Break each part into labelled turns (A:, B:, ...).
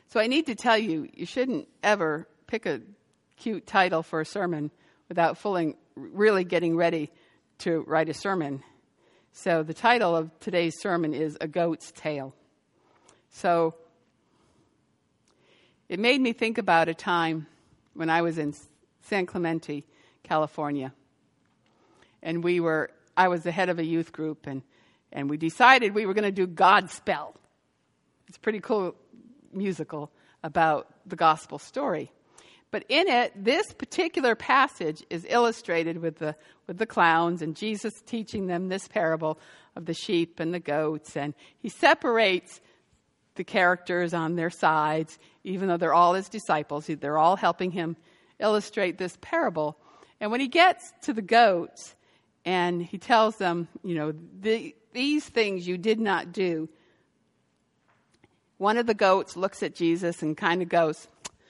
A: So I need to tell you, you shouldn't ever pick a cute title for a sermon without really getting ready to write a sermon. So the title of today's sermon is A Goat's Tale. So it made me think about a time when I was in San Clemente, California. And I was the head of a youth group, and we decided we were going to do Godspell. It's a pretty cool musical about the gospel story. But in it, this particular passage is illustrated with the clowns and Jesus teaching them this parable of the sheep and the goats. And he separates the characters on their sides, even though they're all his disciples. They're all helping him illustrate this parable. And when he gets to the goats and he tells them, these things you did not do, one of the goats looks at Jesus and kind of goes,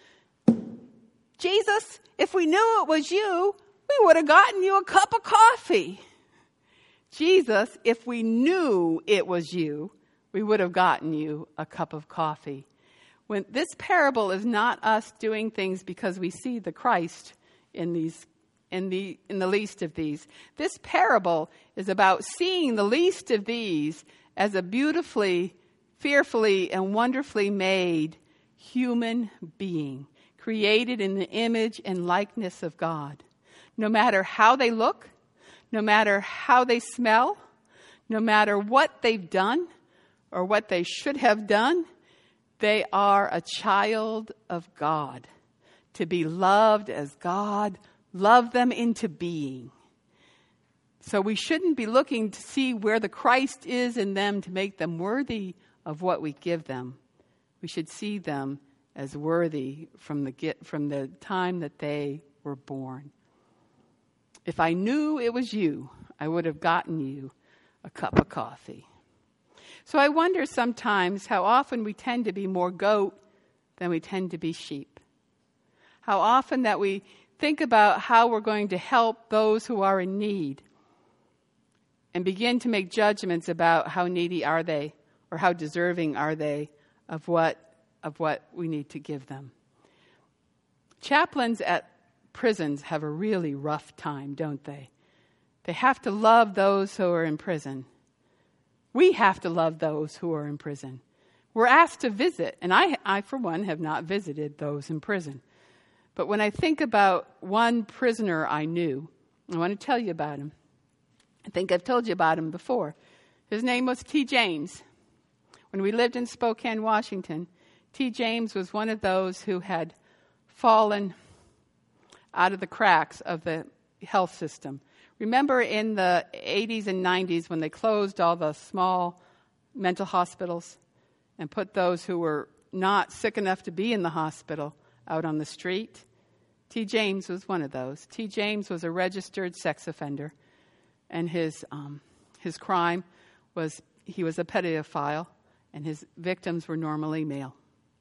A: Jesus, if we knew it was you, we would have gotten you a cup of coffee. Jesus, if we knew it was you, we would have gotten you a cup of coffee. When this parable is not us doing things because we see the Christ in the least of these. This parable is about seeing the least of these as a beautifully, fearfully, and wonderfully made human being, created in the image and likeness of God. No matter how they look, no matter how they smell, no matter what they've done or what they should have done, they are a child of God, to be loved as God loved them into being. So we shouldn't be looking to see where the Christ is in them to make them worthy of what we give them. We should see them as worthy from the time that they were born. If I knew it was you, I would have gotten you a cup of coffee. So I wonder sometimes how often we tend to be more goat than we tend to be sheep. How often that we think about how we're going to help those who are in need and begin to make judgments about how needy are they or how deserving are they of what we need to give them. Chaplains at prisons have a really rough time, don't they? They have to love those who are in prison. We have to love those who are in prison. We're asked to visit, and I for one, have not visited those in prison. But when I think about one prisoner I knew, I want to tell you about him. I think I've told you about him before. His name was T. James. When we lived in Spokane, Washington, T. James was one of those who had fallen out of the cracks of the health system. Remember in the 80s and 90s when they closed all the small mental hospitals and put those who were not sick enough to be in the hospital out on the street? T. James was one of those. T. James was a registered sex offender, and his crime was he was a pedophile, and his victims were normally male.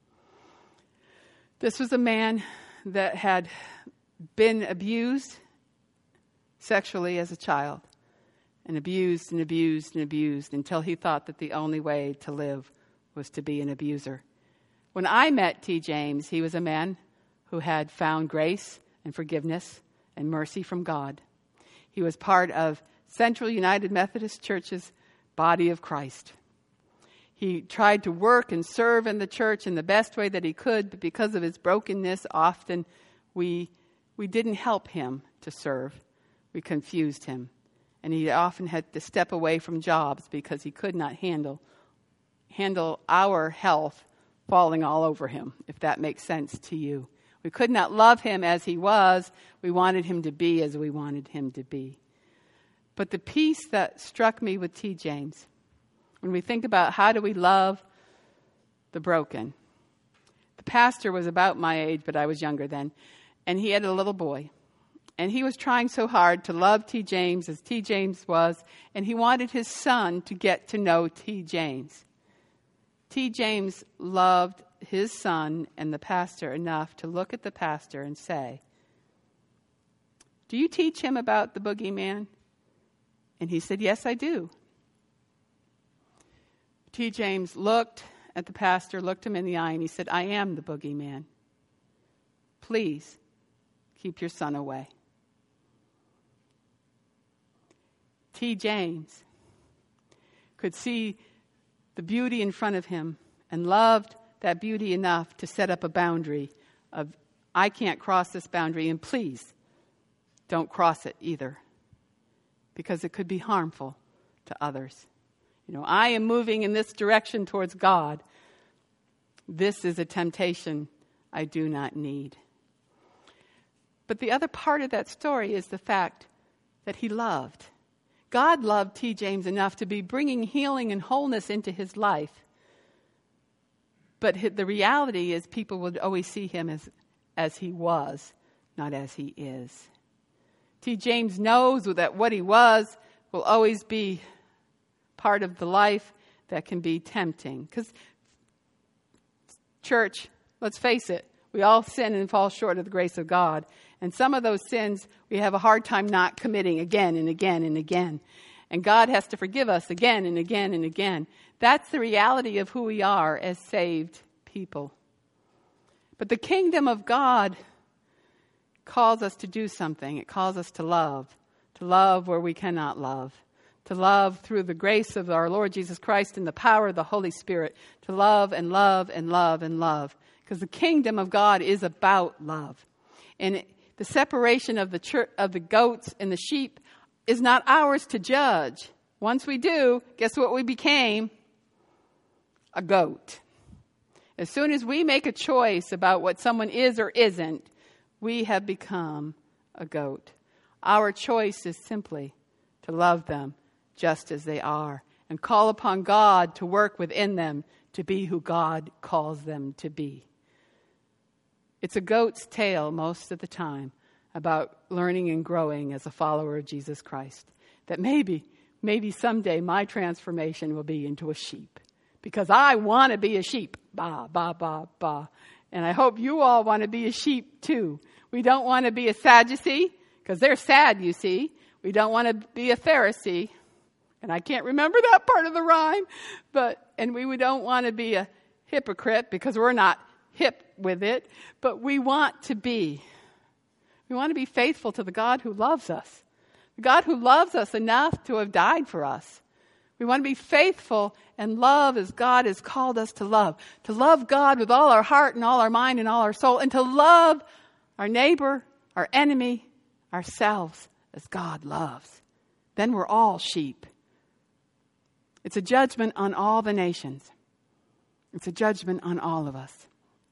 A: This was a man that had been abused sexually as a child, and abused and abused and abused until he thought that the only way to live was to be an abuser. When I met T. James, he was a man who had found grace and forgiveness and mercy from God. He was part of Central United Methodist Church's body of Christ. He tried to work and serve in the church in the best way that he could, but because of his brokenness, often we didn't help him to serve. We confused him. And he often had to step away from jobs because he could not handle our health falling all over him, if that makes sense to you. We could not love him as he was. We wanted him to be as we wanted him to be. But the piece that struck me with T. James, when we think about how do we love the broken. The pastor was about my age, but I was younger then. And he had a little boy. And he was trying so hard to love T. James as T. James was. And he wanted his son to get to know T. James. T. James loved his son and the pastor enough to look at the pastor and say, "Do you teach him about the boogeyman?" And he said, "Yes, I do." T. James looked at the pastor, looked him in the eye, and he said, I am the boogeyman. Please keep your son away. T. James could see the beauty in front of him and loved that beauty enough to set up a boundary of, I can't cross this boundary, and please don't cross it either, because it could be harmful to others. I am moving in this direction towards God. This is a temptation I do not need. But the other part of that story is the fact that he loved. God loved T. James enough to be bringing healing and wholeness into his life. But the reality is people would always see him as he was, not as he is. T. James knows that what he was will always be part of the life that can be tempting. Because, church, let's face it, we all sin and fall short of the grace of God. And some of those sins we have a hard time not committing again and again and again. And God has to forgive us again and again and again. That's the reality of who we are as saved people. But the kingdom of God calls us to do something. It calls us to love where we cannot love, to love through the grace of our Lord Jesus Christ and the power of the Holy Spirit, to love and love and love and love. Because the kingdom of God is about love. And the separation of the goats and the sheep is not ours to judge. Once we do, guess what we became? A goat. As soon as we make a choice about what someone is or isn't, we have become a goat. Our choice is simply to love them just as they are and call upon God to work within them to be who God calls them to be. It's a goat's tale most of the time about learning and growing as a follower of Jesus Christ. That maybe someday my transformation will be into a sheep. Because I want to be a sheep. Ba, ba, ba, ba. And I hope you all want to be a sheep too. We don't want to be a Sadducee, because they're sad, you see. We don't want to be a Pharisee. And I can't remember that part of the rhyme. And we don't want to be a hypocrite, because we're not hip with it. But we want to be faithful to the God who loves us. The God who loves us enough to have died for us. We want to be faithful and love as God has called us to love. To love God with all our heart and all our mind and all our soul. And to love our neighbor, our enemy, ourselves as God loves. Then we're all sheep. It's a judgment on all the nations. It's a judgment on all of us.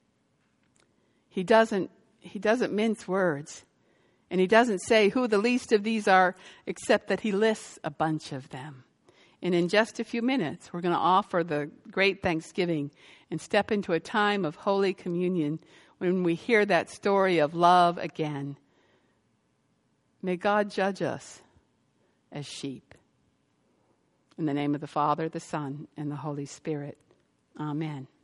A: He doesn't mince words. And he doesn't say who the least of these are, except that he lists a bunch of them. And in just a few minutes, we're going to offer the great Thanksgiving and step into a time of Holy Communion when we hear that story of love again. May God judge us as sheep. In the name of the Father, the Son, and the Holy Spirit. Amen.